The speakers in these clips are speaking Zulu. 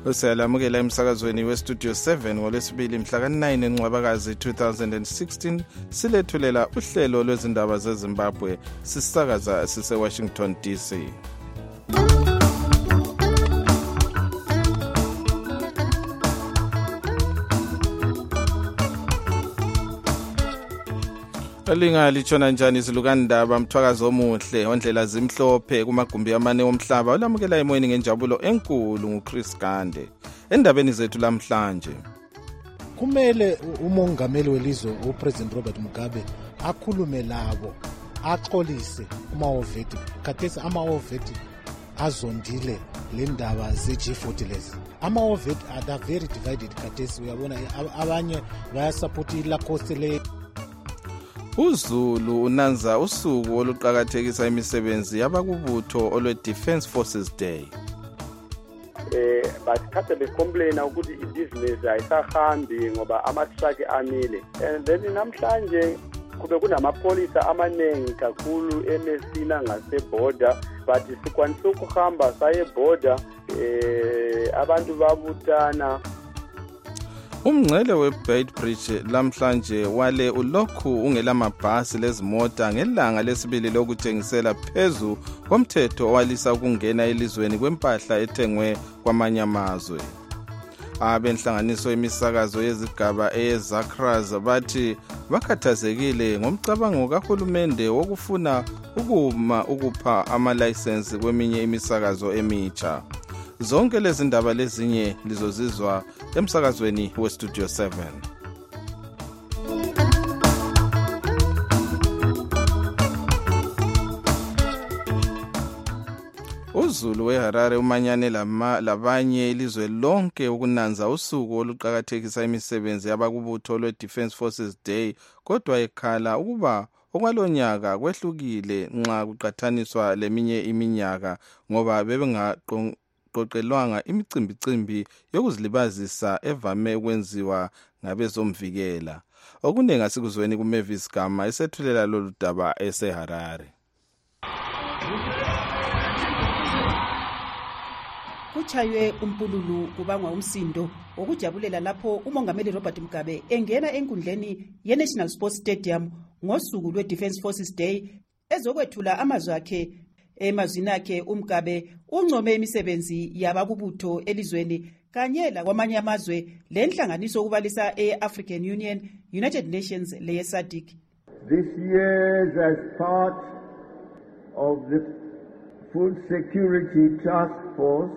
Uselamukela emsakazweni westudio 7 ngolwesibili mhla ka-9 Ncwabakazi 2016 silethulela uhlelo lwezindaba zeZimbabwe sisakaza sise-Washington DC. Alinga lichona njani izilukandaba mthwakazo omuhle ondlela zimhlophe kumagumbi amane omhlaba olamukela emoyeni ngenjabulo enkulu nguChris Gande. Endabeni zethu lamhlanje kumele umongameli welizwe uPresident Robert Mugabe akhulume labo axolise uMahhovedi kathesi amaHhovedi azondile le ndaba ze-G40 lezi. AmaHhovedi are very divided kathesi uyabona abanye bayasupport iLacoste le. uZulu unanza usuku oluqhakathekisa imisebenzi yabakubutho olwe-Defence Forces Day. Basikhathe becomplaina ukuthi ibusiness ayisahambi ngoba ama-truck amile. And then namhlanje kube kunamapholisa amaningi kakhulu eMessina ngaseborder, but sikwanisa ukuhamba saye border abantu babutana. Umngcele weBeitbridge lamhlanje wale ulokhu ungelamabhasi lezimota ngelanga lesibili lokuthengisela phezu komthetho owalisa ukungena elizweni kwempahla ethengwe kwamanye amazwe. Abenhlanganiso imisakazo yezigaba eZakras bathi bakhathazekile ngomcabango kahulumende wokufuna ukupha amalayisensi kweminye imisakazo emitsha. Zonke lezi ndaba lezinye lizozizwa emsakazweni westudio 7. uZulu weHarare umanyane labanye ilizwe lonke ukunanza usuku oluqhakathekisa imisebenzi yabakubutho lwe-Defence Forces Day, kodwa ekhala ukuba okwalonyaka kwehlukile nxa kuqhathaniswa leminye iminyaka ngoba bebengaqoqelwanga imicimbi yokuzilibazisa evame ukwenziwa ngabezomvikela. Okuningi asikuzweni kuMavis Gama esethulela lolu daba eseHarare. Kuchaywe umpululu kubangwa umsindo wokujabulela lapho umongameli Robert Mugabe engena enkundleni ye-National Sports Stadium ngosuku lwe-Defence Forces Day ezokwethula amazwi akhe. Emazwini akhe uMugabe uncome imisebenzi yabakubutho elizweni kanye lakwamanye amazwe lenhlanganiso okubalisa e-African Union, United Nations leye-SADC. This year as part of the Food Security Task Force,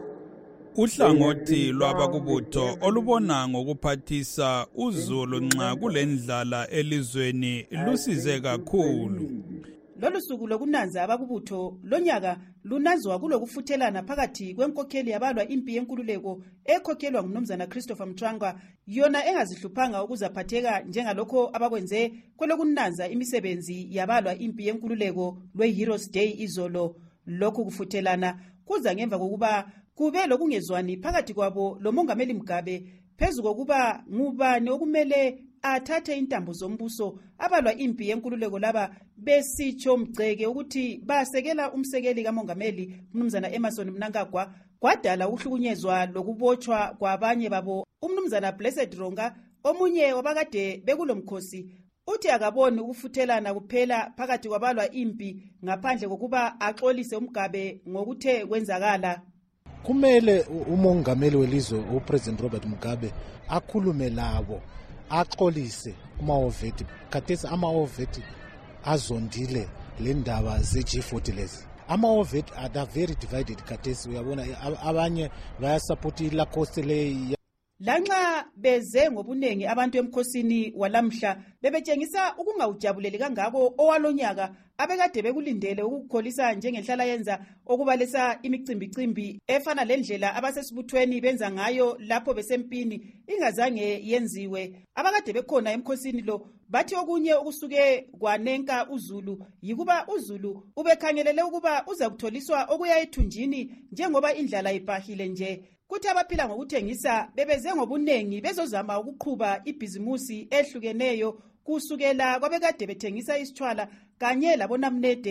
uhlangothi lwabakubutho olubona ngokuphathisa uZulu nxa kulendlala elizweni lusize kakhulu. Lolu suku lokunanza abakubutho lonyaka lunazwa kulokufuthelana phakathi kwenkokheli yabalwa impi yenkululeko ekhokhelwa ngumnumzana Christopher Mthwangwa, yona engazihluphanga ukuzaphatheka njengalokho abakwenze kwelokunanza imisebenzi yabalwa impi yenkululeko lwe-Heroes Day izolo. Lokhu kufuthelana kuza ngemva kokuba kube lokungezwani phakathi kwabo lomongameli Mugabe phezu kokuba ngubani okumele athathe intambo zombuso. Abalwa impi yenkululeko laba besitsho Mgceke ukuthi basekela umsekeli kamongameli umnumzana Emmerson Mnangagwa, kwadala ukuhlukunyezwa lokubotshwa kwabanye babo. Umnumzana Blessed Ronga, omunye wabakade bekulomkhosi, uthi akaboni ukufuthelana kuphela phakathi kwabalwa impi ngaphandle kokuba axolise uMugabe ngokuthe kwenzakala. Kumele umongameli welizwe uPresident Robert Mugabe akhulume labo axolise uMahhovedi kathesi amaHhovedi azondile le ndaba ze-G40 lezi. AmaHhovedi are very divided kathesi uyabona abanye bayasupport iLacoste le. Lanxa beze ngobunengi abantu emkhosini walamhla bebetshengisa ukungawujabuleli kangako owalonyaka abekade bekulindele ukukholisa njengenhlala yenza okubalesa imicimbi efana lendlela abasesibuthweni benza ngayo lapho besempini ingazange yenziwe. Abakade bekhona emkhosini lo bathi okunye ukusuke kwanenka uZulu yikuba uZulu ubekhangelele ukuba uza kutholiswa okuya ethunjini njengoba indlala ipahile nje. Kuthi abaphila ngokuthengisa bebeze ngobunengi bezozama ukuqhuba ibhizimusi ehlukeneyo kusukela kwabekade bethengisa isithwala kanye labonamnede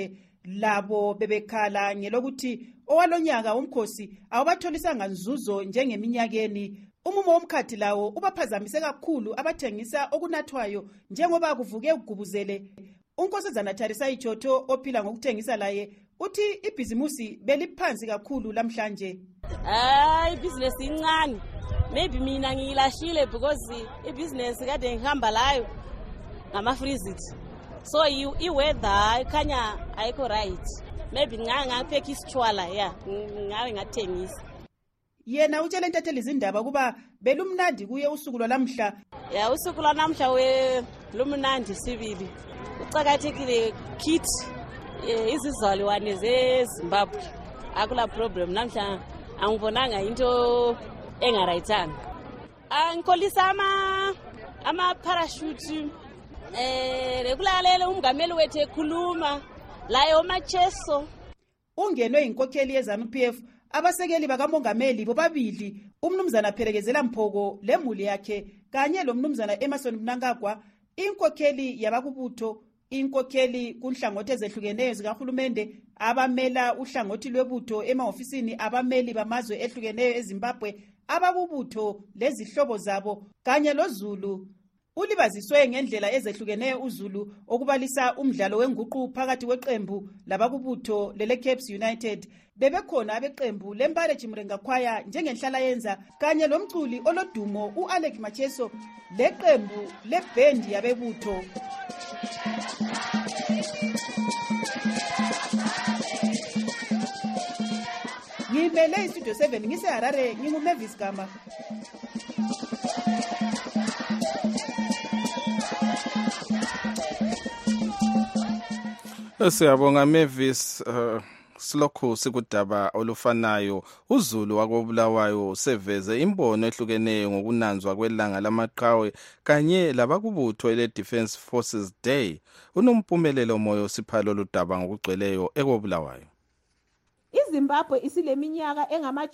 labo bebekhala ngelokuthi owalonyaka womkhosi awubatholisanga nzuzo njengeminyakeni. Umumo womkhathi lawo ubaphazamise kakhulu abathengisa okunathwayo njengoba kuvuke ukugubuzele. Unkosazana Tharisa Ichotho ophila ngokuthengisa laye uthi ibhizimusi beliphansi kakhulu lamhlanje. Ibhizinesi incane. Maybe mina ngilashile because ibhizinesi kade ngihamba layo ngama-freezit. So i-weather ikhanya ayikho right. Maybe ngapheka isitshwala ngawe ngathengisa. Yena utshele Ntatheli izindaba kuba belumnandi kuye usuku lwalamhla. Usuku lwanamhla lumnandi sibili. Ucakathekile kithi izizalwane zeZimbabwe. Akula problem namhla angibonanga into engarayithanga. Angikholisa ama-parachute rekulalela umngameli wethu ekhuluma layo macheso. Ungenwe inkokheli yeZANU-PF abasekeli bakamongameli bobabili umnumzana Phelekezela Mphoko lemuli yakhe kanye lo mnumzana Emerson Mnangagwa, inkokheli yabakubutho, inkokheli kunhlangothi ezehlukeneyo zikahulumende abamela uhlangothi lwebutho emahofisini abameli bamazwe ehlukeneyo eZimbabwe, abakubutho lezihlobo zabo kanye loZulu. Ulibaziswe ngendlela ezehlukeneyo uZulu okubalisa umdlalo wenguqu phakathi kweqembu labakubutho lele-Caps United. Bebekhona abeqembu lempale Chimrenga Choir njengenhlala yenza kanye lomculi olodumo uAlec Macheso leqembu lebhendi yabebutho. Ngimele iStudio 7 ngiseHarare, nginguMavis Gama. Siyabonga Mavis. Silokhu sikudaba olufanayo. uZulu wakobulawayo seveze imbono ehlukeneyo ngokunanzwa kwelanga lamaqhawe kanye labakubutho ele-Defence Forces Day. Unompumelelo moyo siphalo ludaba ngokugcweleyo ekobulawayo. iZimbabwe isileminyaka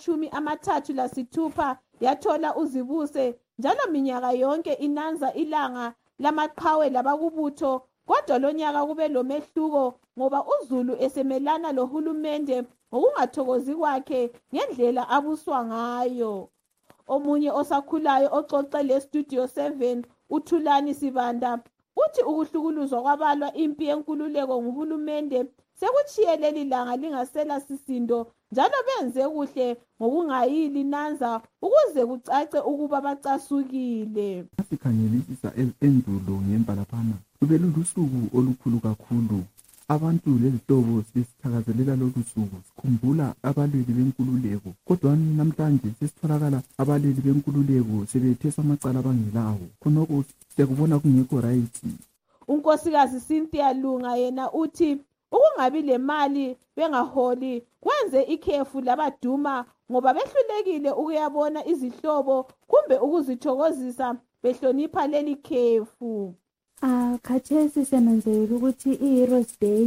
engama-36 yathola uzibuse, njalo minyaka yonke inanza ilanga lamaqhawe labakubutho. Kodwa lonyaka kube lomehluko ngoba uZulu esemelana lohulumende ngokungathokozi kwakhe ngendlela abuswa ngayo. Omunye osakhulayo oxoxe leStudio 7 uThulani Sibanda uthi ukuhlukuluzwa kwabalwa impi yenkululeko nguhulumende sekuchiye leli langa lingasela sisindo, njalo benze kuhle ngokungayili nanza ukuze kucace ukuba bacasukile. Sikhangelisisa endulo ngempalaphana kube lulusuku olukhulu kakhulu. Abantu lezihlobo sisithakazelela lolu suku sikhumbula abalweli benkululeko, kodwa namhlanje sesitholakala abalweli benkululeko sebethesa amacala abangelawo. Khonoko sekubona kungekho right. Unkosikazi Cynthia Lunga yena uthi ukungabi lemali bengaholi kwenze ikhefu labaduma ngoba behlulekile ukuyabona izihlobo kumbe ukuzithokozisa behlonipha leli khefu. Khathesi senanzelela ukuthi i-Heroes Day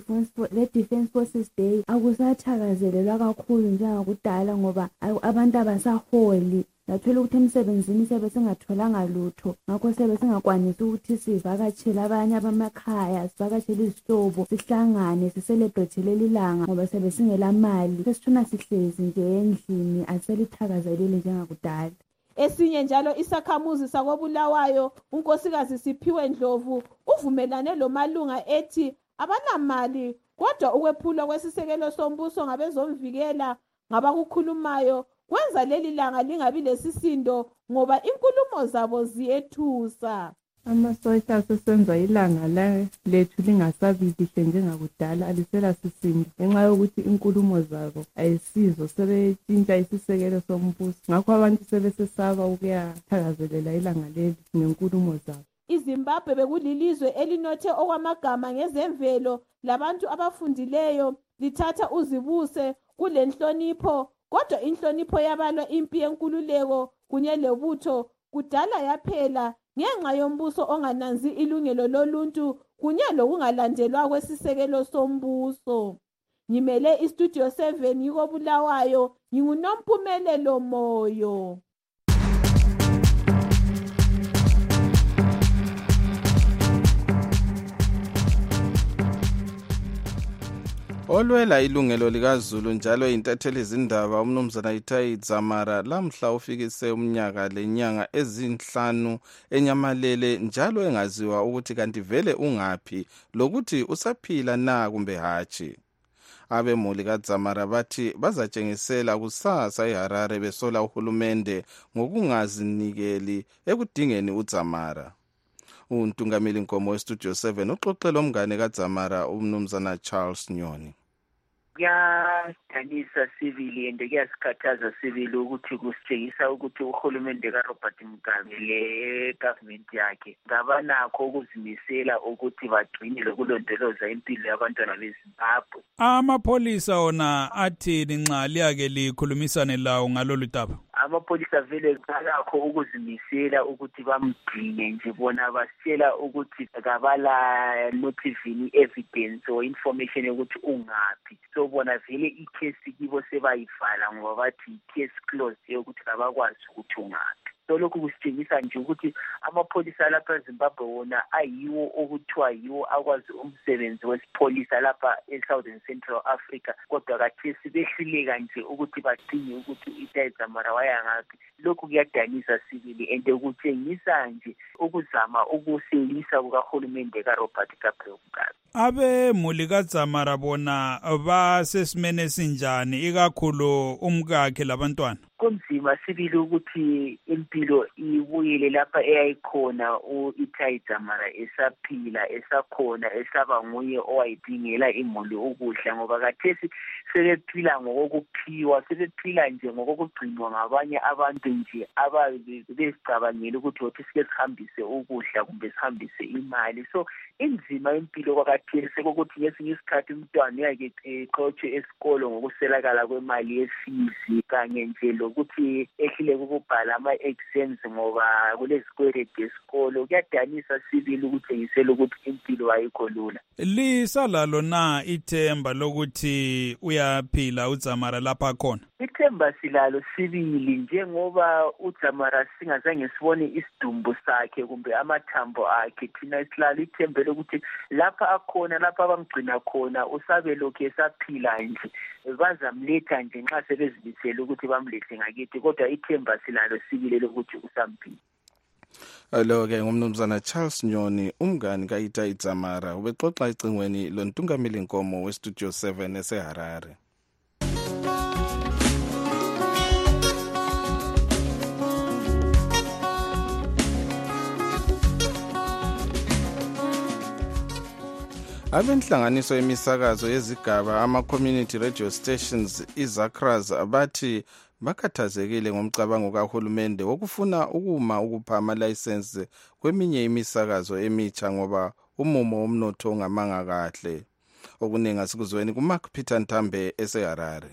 le-Defence Forces Day akusathakazelelwa kakhulu njengakudala ngoba abantu abasaholi. Nathola ukuthi emsebenzini sebe singatholanga lutho, ngakho sebe singakwanisi ukuthi sivakatshele abanye abamakhaya, sivakatshele izihlobo, sihlangane sicelebrate leli langa ngoba sebe singela mali. Sesithuna sihlezi nje endlini, aselithakazelele njengakudala. Esinye njalo isakhamuzi sakobulawayo unkosikazi Siphiwe Ndlovu uvumelane lomalunga ethi abanamali kodwa ukwephulwa kwesisekelo sombuso ngabezomvikela ngabakukhulumayo kwenza leli langa lingabi lesisindo ngoba inkulumo zabo ziyethusa. Amasotsha asesenza ilanga lethu lingasabihle njengakudala, alisela sisindo ngenxa yokuthi inkulumo zabo ayisizo, sebetshintsha isisekelo sombuso. Ngakho abantu sebesesaba ukuyathakazelela ilanga leli ngenkulumo zabo. iZimbabwe bekulilizwe elinothe okwamagama ngezemvelo labantu abafundileyo, lithatha uzibuse kule nhlonipho. Kodwa inhlonipho yabalwa impi yenkululeko kunye lebutho kudala yaphela ngenxa yombuso ongananzi ilungelo loluntu kunye lokungalandelwa kwesisekelo sombuso. Ngimele iStudio 7 ngikobulawayo, nginguNompumelelo Moyo. Olwela ilungelo likaZulu njalo intatheli izindaba umnumzana Itai Dzamara lamhla ufikise umnyaka lenyanga ezinhlanu enyamalele njalo engaziwa ukuthi kanti vele ungaphi lokuthi usaphila na kumbe hatshi. Abemuli kaDzamara bathi bazatshengisela kusasa eHarare besola uhulumende ngokungazinikeli ekudingeni uDzamara. Untungameli Nkomo weStudio 7 uxoxela umngane kaDzamara umnumzana Charles Nyoni. Kuyadanisa sivili and kuyasikhathaza sivili ukuthi kusitshengisa ukuthi uhulumende kaRobert Mugabe le-government yakhe ngabanakho ukuzimisela ukuthi bagcine lokulondoloza impilo yabantwana beZimbabwe. Amapholisa ona athini nxa liyake likhulumisane lawo ngalolu daba? Amapholisa vele balakho ukuzimisela ukuthi bamdinge nje bona basitshela ukuthi kabala nothivini evidence or information yokuthi ungaphi. So bona vele icase kibo sebayivala ngoba bathi case closed yokuthi abakwazi ukuthi ungaphi. So lokhu kusitshengisa nje ukuthi amapholisa lapha eZimbabwe wona ayiwo okuthiwa yiwo akwazi umsebenzi wesipholisa lapha eSouthern Central Africa, kodwa kathesi behluleka nje ukuthi badinge ukuthi Itai Dzamara wayangaphi. Lokhu kuyadanisa sibili and kutshengisa nje ukuzama ukuselisa kukahulumende kaRobert Mugabe. Abemuli kaDzamara bona basesimene esinjani ikakhulu umkakhe labantwana? Kunzima sibili ukuthi impilo ibuyele lapha eyayikhona uItai Dzamara esaphila esakhona esaba nguye owayidingela imuli ukudla ngoba kathesi sebephila ngokuphiwa, sebephila nje ngokugcinwa ngabanye abantu nje ababezicabangela ukuthi othi sike sihambise ukudla kumbe sihambise imali. So inzima impilo kwakathesi kokuthi ngesinye isikhathi umntwana uyake exotshe esikolo ngokuselakala kwemali yefees kanye nje lokuthi ehlile ukubhala ama-exams ngoba kulezikweleti esikolo. Kuyadanisa sibili ukutshengisela ukuthi impilo ayikho lula. Lisalalo na ithemba lokuthi uyaphila uDzamara lapha khona? Ithemba silalo sibili njengoba uDzamara singazange sibone isidumbu sakhe kumbe amathambo akhe, thina silalo ithemba lokuthi lapha akhona, lapha abamgcina khona usabe lokhu esaphila nje, bazamletha nje nxa sebezimisele ukuthi bamlethe ngakithi, kodwa ithemba silalo sibili lokuthi usamphila. Lo-ke ngumnumzana Charles Nyoni umngani kaItai Dzamara ubexoxa ecingweni lontungameli Nkomo weStudio 7 eseHarare. Abenhlanganiso yemisakazo yezigaba ama-community radio stations iZakras abathi bakhathazekile ngomcabango kahulumende wokufuna ukupha amalayisensi kweminye imisakazo emitsha ngoba umumo womnotho ongamanga kahle. Okuningi asikuzweni kuMark Peter Ntambe eseHarare.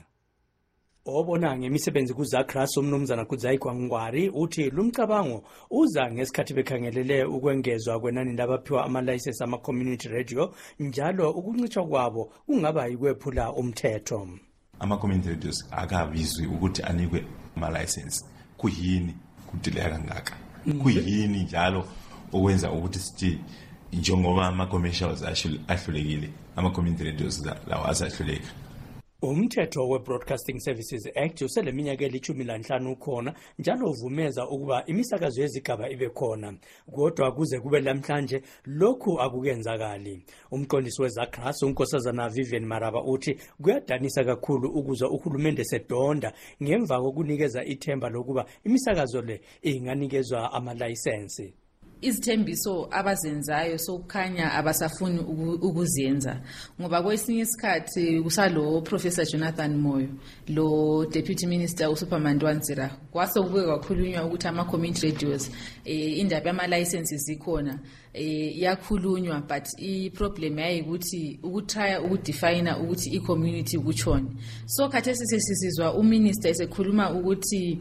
Obona ngemisebenzi kuZakras umnumzana Kudzai Gwangwari uthi lumcabango uza ngesikhathi bekhangelele ukwengezwa kwenani labaphiwa amalayisensi ama-community radio njalo ukuncitshwa kwabo kungaba yikwephula umthetho. Ama-community radios akabizwi ukuthi anikwe amalayisensi. Kuyini kudeleka kangaka? Kuyini njalo okwenza ukuthi sithi njengoba ama-commercials ahlulekile ama-community radios lawo asahluleka? Umthetho we-Broadcasting Services Act useleminyaka eli-15 ukhona njalo uvumeza ukuba imisakazo yezigaba ibe khona, kodwa kuze kube lamhlanje lokhu akukenzakali. Umqondisi weZakras unkosazana Vivian Maraba uthi kuyadanisa kakhulu ukuzwa uhulumende sedonda ngemva kokunikeza ithemba lokuba imisakazo le inganikezwa amalayisensi. Izithembiso abazenzayo sokukhanya abasafuni ukuzenza ngoba kwesinye isikhathi kusalo Professor Jonathan Moyo lo Deputy Minister uSuperman Dwanzira kwase kube kwakhulunywa ukuthi ama-community radios indaba yama-licenses zikhona yakhulunywa, but i-problem yayikuthi ukutrya ukudefine ukuthi i-community kuchoni. So khathesi sesizizwa uminister esekhuluma ukuthi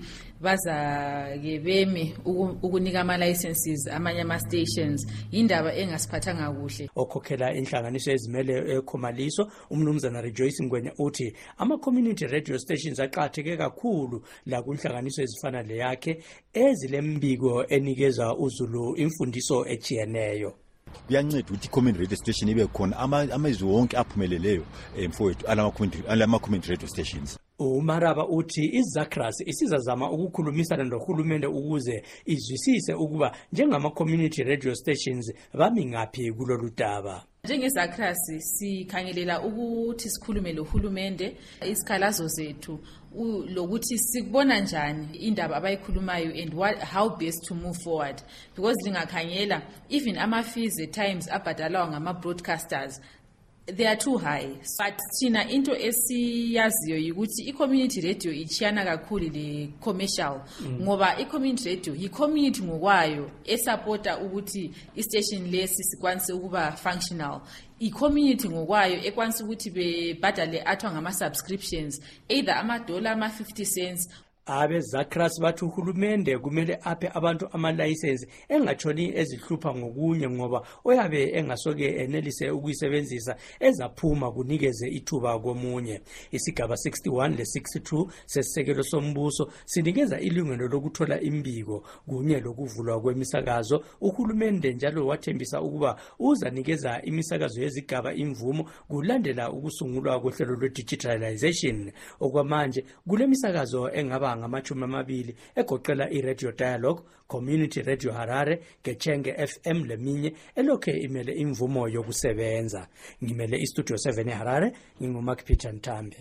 baza-ke beme ukunika ama-licenses amanye ama-stations, indaba engasiphathanga kuhle. Okhokhela inhlanganiso ezimele eKhomaliso umnumzana Rejoice Ngwenya uthi ama-community radio stations aqatheke kakhulu la kunhlanganiso ezifana leyakhe ezilembiko enikeza uZulu imfundiso ejiyeneyo. kuyanceda ukuthi i-community radio station ibe khona amazwi wonke aphumeleleyo mfowethu alama community radio stations. uMaraba uthi iZACRAS isizazama ukukhulumisana nohulumende ukuze izwisise ukuba njengama-community radio stations bami ngaphi kulolu daba. NjengeZACRAS sikhangelela ukuthi sikhulume lohulumende isikhalazo zethu lokuthi sikubona njani indaba abayikhulumayo and how best to move forward, because lingakhangela even ama-fees at times abhadalwa ngama-broadcasters they are too high. But thina into esiyaziyo ukuthi i-community radio ichiyana kakhulu le-commercial ngoba i-community radio yi-community ngokwayo esupporta ukuthi i-station lesi sikwanise ukuba functional. I-community ngokwayo ekwanisa ukuthi bebhadale athwa ngama-subscriptions either $1 ama-50 cents. AbeZACRAS bathi uhulumende kumele aphe abantu ama-license engatshoni ezihlupha ngokunye ngoba oyabe engasoke enelise ukuyisebenzisa ezaphuma kunikeze ithuba komunye. Isigaba 61 le-62 sesisekelo sombuso sinikeza ilungelo lokuthola imbiko kunye lokuvulwa kwemisakazo. Uhulumende njalo wathembisa ukuba uzanikeza imisakazo yezigaba imvumo kulandela ukusungulwa kohlelo lwe-digitalization. Okwamanje kule misakazo engaba ngama-20 egoqela iRadio Dialogue, Community Radio Harare, Gechenge FM leminye elokhe imele imvumo yokusebenza. Ngimele iStudio 7 eHarare, nginguMark Peter Ntambe.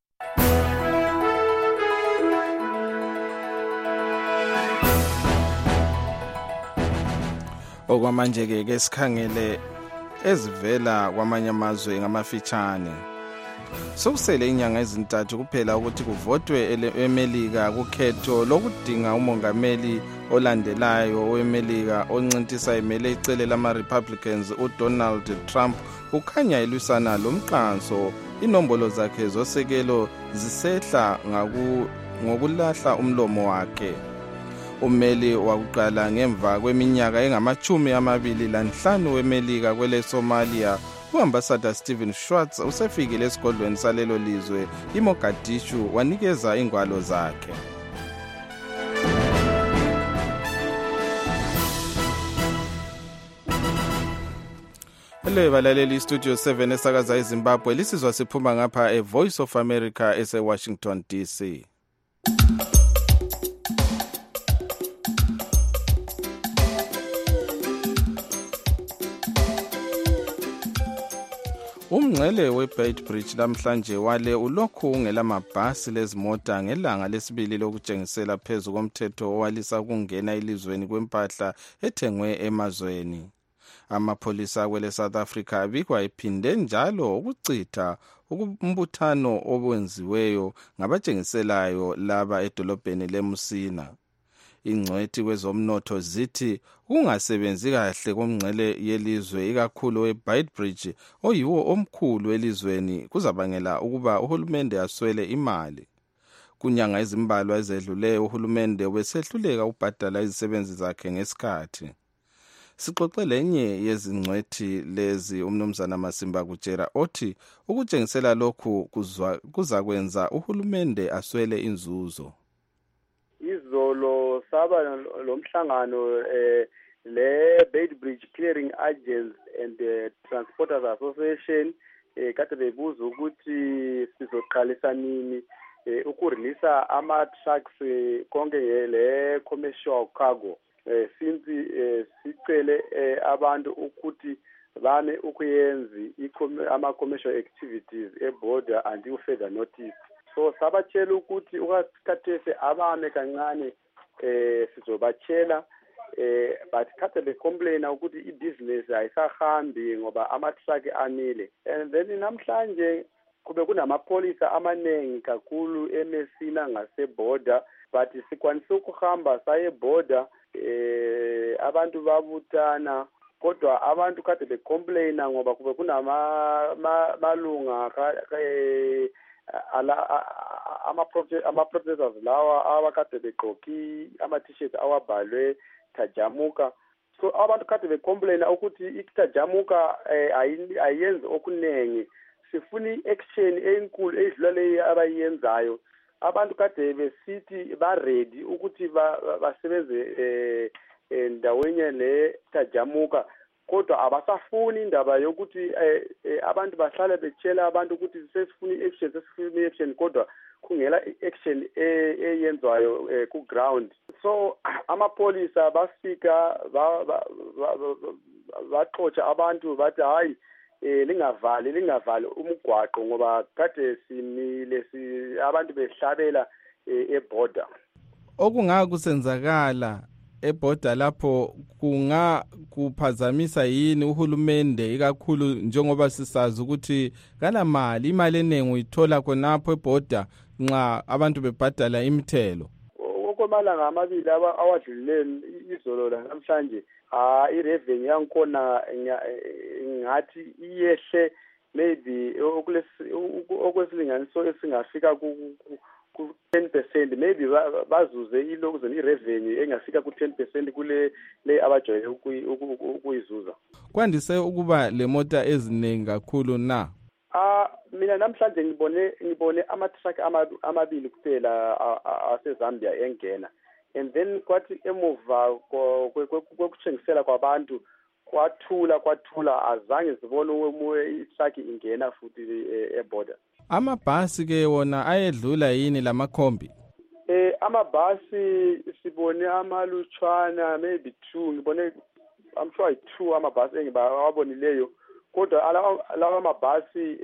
Okwamanje ke sikhangele ezivela kwamanye amazwe ngamafitshane. Sokusele inyanga ezintathu kuphela ukuthi kuvotwe eMelika kukhetho lokudinga umongameli olandelayo weMelika oncintisa imele icele lama-Republicans uDonald Trump ukhanya elwisana lomqanso. Inombolo zakhe zosekelo zisehla ngokulahla umlomo wakhe. Ummeli wakuqala ngemva kweminyaka engama-25 weMelika kwele Somalia uambassador Stephen Schwartz usefikile esigodlweni salelo lizwe iMogadishu wanikeza ingwalo zakhe. Hello balaleli iStudio 7 esakaza eZimbabwe lisizwa siphuma ngapha eVoice of America eseWashington DC. Umngcele weBeitbridge namhlanje wale ulokhu ungelamabhasi lezimota ngelanga lesibili lokutshengisela phezu komthetho owalisa ukungena elizweni kwempahla ethengwe emazweni. Amapholisa kwele South Africa abikwa ephinde njalo ukucitha umbuthano owenziweyo ngabatshengiselayo laba edolobheni leMusina. Ingcwethi kwezomnotho zithi kungasebenzi kahle komngcele yelizwe ikakhulu weBeitbridge oyiwo omkhulu elizweni kuzabangela ukuba uhulumende aswele imali. Kunyanga ezimbalwa ezedluleyo uhulumende wesehluleka ubhadala izisebenzi zakhe ngesikhathi. Sixoxe lenye yezingcwethi lezi umnumzana Masimba kutshela othi ukutshengisela lokhu kuzakwenza uhulumende aswele inzuzo. Izolo saba lomhlangano le-Beitbridge Clearing Agents and Transporters Association kade bebuza ukuthi sizoqalisa nini ukureleasa ama-trucks konke le-commercial cargo since sicele abantu ukuthi bame ukuyenzi ama-commercial activities e-border until further notice. So sabatshela ukuthi ukathethe abame kancane sizobatshela but kade becomplain ukuthi ibusiness ayisahambi ngoba ama-truck anile. And then namhlanje kube kunamapholisa amanengi kakhulu eMessina ngase-border but sikwanise ukuhamba saye border abantu babutana kodwa abantu kade becomplaina ngoba kube kunamalunga ama-protesters lawa abakade begqoki ama-t-shirt awabhalwe Tajamuka. So abantu kade becomplaina ukuthi iTajamuka ayenzi okunengi. Sifuna i-action enkulu edlula leyo abayenzayo. Abantu kade besithi ba-ready ukuthi basebenze ndaweni le Tajamuka kodwa abasafuni indaba yokuthi abantu bahlale betshela abantu ukuthi sesifuna i-action kodwa kungela i-action eyenzwayo ku-ground. So amapolisa bafika baxotsha abantu bathi hayi lingavali umgwaqo ngoba kade simile abantu behlabela eborder. Okungaka kusenzakala eborder lapho kuphazamisa yini uhulumende ikakhulu njengoba sisazi ukuthi imali eningi uyithola khonapho eborder nxa abantu bebhadala imithelo. Okomalanga amabili awadlulile izolo namhlanje i-revenue yankhona ngathi iyehle maybe okwesilinganiso esingafika ku-10%, maybe bazuze i-revenue engafika ku-10% kule abajwayele ukuyizuza. Kwandise ukuba le mota eziningi kakhulu na? Mina namhlanje ngibone ama-truck amabili kuphela aseZambia engena, and then kwathi emuva kwekuthengisela kwabantu kwathula azange sibone omunye i-truck ingena futhi eborder. Amabhasi ke wona ayedlula yini lamakhombi? Amabhasi sibone amalutshwana maybe 2, ngibone I'm sure 2 amabhasi engibawabonileyo, kodwa lawa amabhasi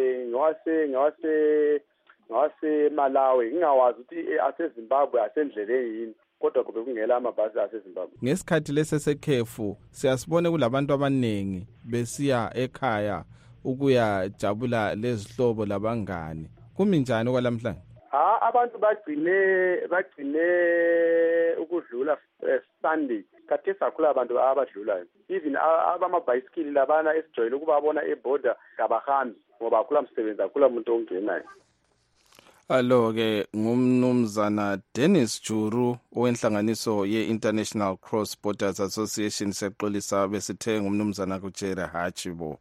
ngawase Malawi ngingawazi ukuthi aseZimbabwe asendleleni yini, kodwa kube kungela amabhasi aseZimbabwe. Ngesikhathi lesesekhefu siyasibone kulabantu abaningi besiya ekhaya ukuyajabula lezihlobo labangani. Kumi njani kwalamhlanje? Abantu bagcine ukudlula Sunday. Kade sakhula abantu abadlulayo. Even abamabhayisikili labana esijwayele ukubabona eborder kabahambi ngoba akula msebenzi, akula umuntu ongenayo. Alo-ke ngumnumzana Dennis Juru owenhlanganiso ye-International Cross Borders Association seqolisa besithe ngumnumzana kuJera Hachibo.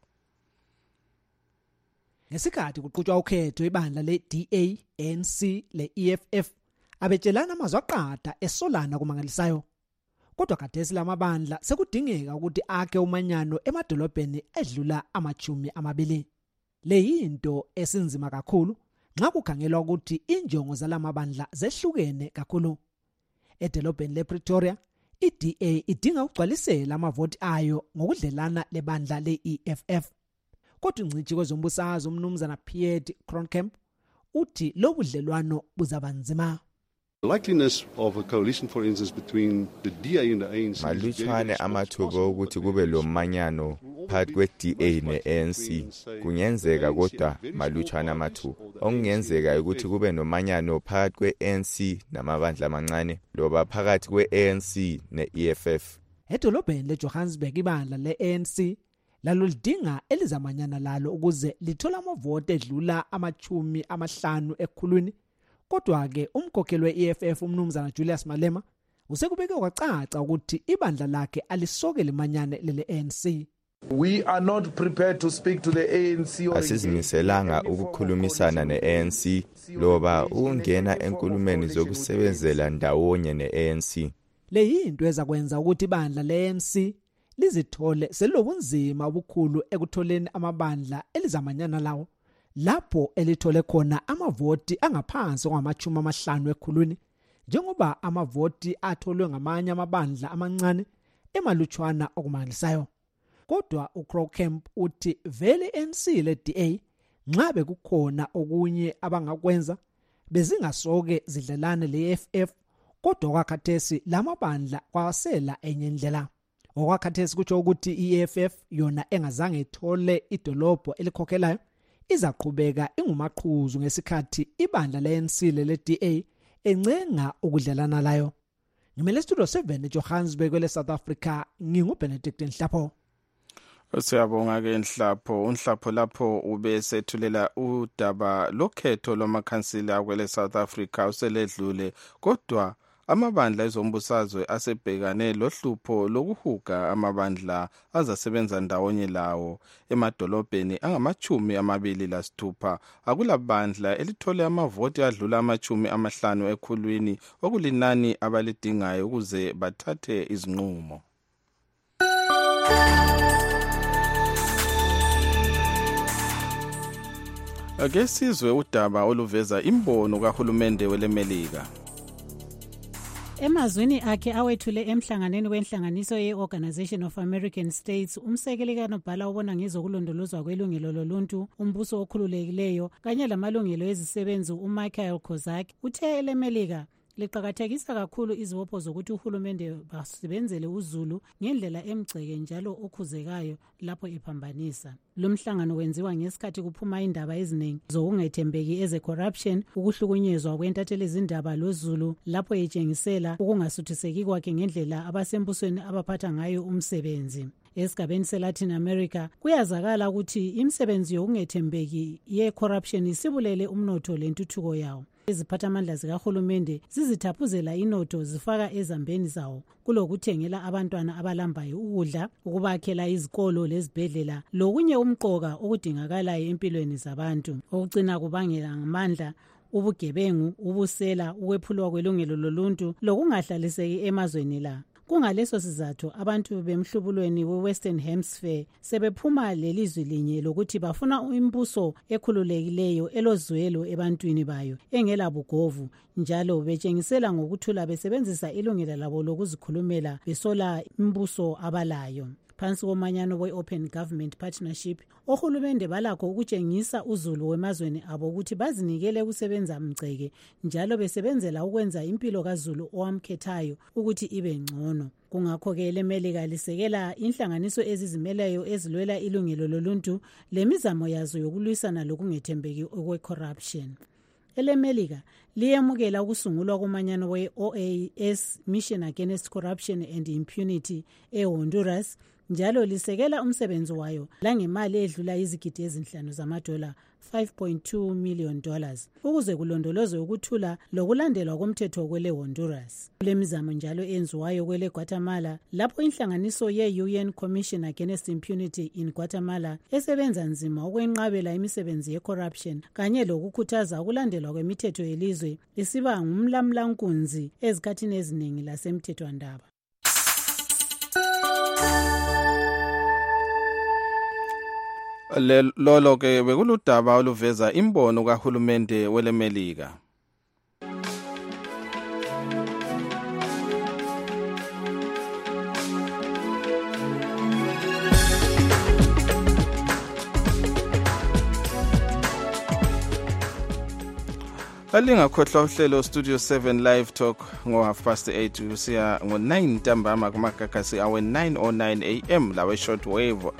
Ngesikhathi kuqhutshwa ukhetho ibandla le-DA, ANC le-EFF abetshelana amazwi aqada esolana kumangalisayo. Kodwa khathesi lamabandla sekudingeka ukuthi akhe umanyano emadolobheni edlula 20. Le yinto esinzima kakhulu nxa kukhangelwa ukuthi injongo zalamabandla zehlukene kakhulu. Edolobheni lePretoria, i-DA idinga ukugcwalisela amavoti ayo ngokudlelana lebandla le-EFF. Kodwa ingcitshi kwezombusazwe umnumzana Piet Kronkamp uthi lo budlelwano buzabanzima. Likeliness of a coalition, for instance, between the DA and the ANC. Malutshwane amathuba ukuthi kube lo manyano phakathi kwe-DA ne-ANC kungenzeka, kodwa malutshwane amathuba. Okungenzeka ukuthi kube nomanyano phakathi kwe-ANC namabandla amancane loba phakathi kwe-ANC ne-EFF. Edolobheni leJohannesburg ibandla le-ANC lalo lidinga elizamanyana lalo ukuze lithola amavoti edlula 50 ekhulwini. Kodwa ke umkhokheli we-EFF umnumzana Julius Malema usekubeke kwacaca ukuthi ibandla lakhe alisokele manyane lele-ANC. We are not prepared to speak to the ANC. Asizimiselanga ukukhulumisana ne-ANC loba ukungena enkulumeni zokusebenzela ndawonye ne-ANC. Le yinto ezakwenza ukuthi ibandla le-ANC lizithole selobunzima obukhulu ekutholeni amabandla elizamanyana lawo, lapho elithole khona amavoti angaphansi kwama-50 ekhulwini, njengoba amavoti atholwe ngamanye amabandla amancane emalutshwana okumangalisayo. Kodwa uKrokemp uthi vele ANC le-DA nxa bekukhona okunye abangakwenza bezingasoke zidlelane le-EFF, kodwa kwakhathesi lamabandla kwasela enye indlela. Okwakhathesi kutsho ukuthi i-EFF yona engazange ithole idolobho elikhokhelayo izaqhubeka ingumaqhuzu ngesikhathi ibandla le-ANC le-DA encenga ukudlelana layo. Ngimele studio 7 eJohannesburg le-South Africa, nginguBenedict Nhlapho. Siyabonga-ke Nhlapho lapho ubesethulela udaba lokhetho lwamakhansila kwele South Africa useledlule, kodwa amabandla ezombusazwe asebhekane lohlupho lokuhuga amabandla azasebenza ndawonye lawo emadolobheni angama-26. Akulabandla elithole amavoti adlula 50 ekhulwini okulinani abalidingayo ukuze bathathe izinqumo. Ake sizwe udaba oluveza imbono kahulumende welemelika. Emazwini akhe awethule emhlanganweni wenhlanganiso ye-Organization of American States, umsekeli kaNobhala ubona ngezokulondolozwa kwelungelo loluntu, umbuso okhululekileyo kanye lamalungelo ezisebenzi uMichael Kozak uthe elemelika liqakathekisa kakhulu izibopho zokuthi uhulumende basebenzele uzulu ngendlela emgceke njalo okhuzekayo lapho ephambanisa. Lo mhlangano wenziwa ngesikhathi kuphuma indaba eziningi zokungethembeki eze-corruption, ukuhlukunyezwa kwentatheli izindaba lozulu lapho etshengisela ukungasuthiseki kwakhe ngendlela abasembusweni abaphatha ngayo umsebenzi. Esigabeni se-Latin America kuyazakala ukuthi imisebenzi yokungethembeki ye-corruption isibulele umnotho lentuthuko yawo. Iziphathamandla zikahulumende zizithaphuzela inotho zifaka ezambeni zawo kulokuthengela abantwana abalambayo ukudla, ukubakhela izikolo lezibhedlela lokunye umqoka okudingakalayo empilweni zabantu, okugcina kubangela ngamandla ubugebengu, ubusela, ukwephulwa kwelungelo loluntu lokungahlaliseki emazweni la. Kungaleso sizathu abantu bemhlubulweni we-Western Hemisphere sebephuma lelizwi linye lokuthi bafuna imbuso ekhululekileyo elozwelo ebantwini bayo engela bugovu, njalo betshengisela ngokuthula besebenzisa ilungelo labo lokuzikhulumela besola imbuso abalayo. Phansi komanyano we-Open Government Partnership, ohulumende balakho ukutshengisa uzulu wemazweni abo ukuthi bazinikele ukusebenza mgceke njalo besebenzela ukwenza impilo kazulu owamkhethayo ukuthi ibe ngcono. Kungakho-ke elemelika lisekela inhlanganiso ezizimeleyo ezilwela ilungelo loluntu lemizamo yazo yokulwisana lokungethembeki okwe-corruption. Elemelika liyemukela ukusungulwa komanyano we-OAS Mission Against Corruption and Impunity eHonduras, njalo lisekela umsebenzi wayo langemali edlula izigidi ezinhlanu zamadola $5.2 million ukuze kulondolozwe ukuthula lokulandelwa komthetho kwele Honduras. Kule mizamo njalo enziwayo kwele Guatemala lapho inhlanganiso ye-UN Commission Against Impunity in Guatemala esebenza nzima ukwenqabela imisebenzi ye-corruption kanye lokukhuthaza ukulandelwa kwemithetho yelizwe isiba ngumlamlankunzi ezikhathini eziningi lasemthethwandaba. Lolo ke bekuludaba oluveza imbono kahulumende welemelika. Alingakhohlwa uhlelo Studio 7 Live Talk ngo8:30 kusiya ngo9 ntambama kumagagasi awe 9:09 AM lawe shortwave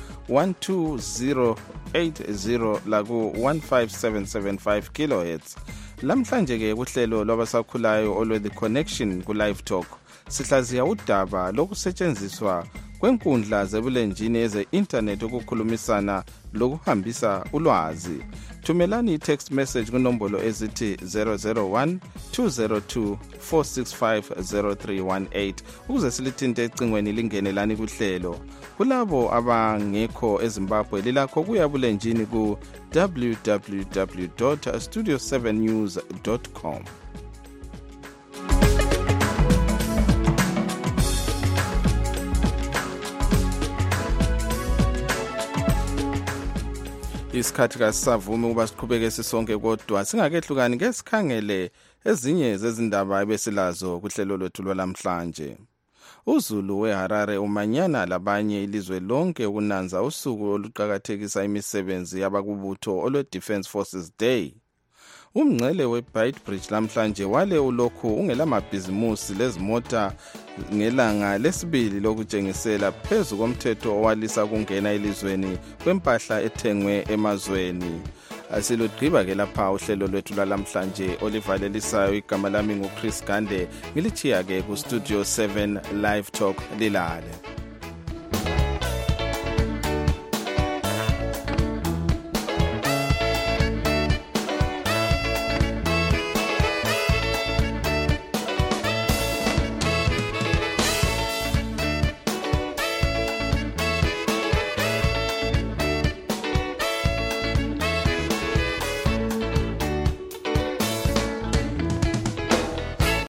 12080 la ku 15775 kHz. Lamhlanje ke kuhlelo lwabasakhulayo olwe The Connection ku Live Talk sihlaziya udaba lokusetshenziswa kwenkundla zebulenjini eze-internet ukukhulumisana lokuhambisa ulwazi. Thumelani i-text message kunombolo ezithi 001-202-465-0318 ukuze silithinte ecingweni lingenelani kuhlelo. Kulabo abangekho eZimbabwe lilakho kuya bulenjini ku www.studio7news.com. Isikhathi kasisavumi ukuba siqhubeke sisonke kodwa singakehlukani ngesikhangele ezinye zezindaba ebesilazo kuhlelo lwethu lwalamhlanje. UZulu weHarare umanyana labanye ilizwe lonke ukunanza usuku oluqhakathekisa imisebenzi yabakubutho olwe-Defence Forces Day. Umngcele weBeitbridge lamhlanje wale ulokhu ungelamabhizimusi lezimota ngelanga lesibili lokutshengisela phezu komthetho owalisa kungena elizweni kwempahla ethengwe emazweni. Asilugqiba ke lapha uhlelo lwethu lalamhlanje olivalelisayo. Igama lami nguChris Gande, ngilichiya ke ku Studio 7 Live Talk lilale.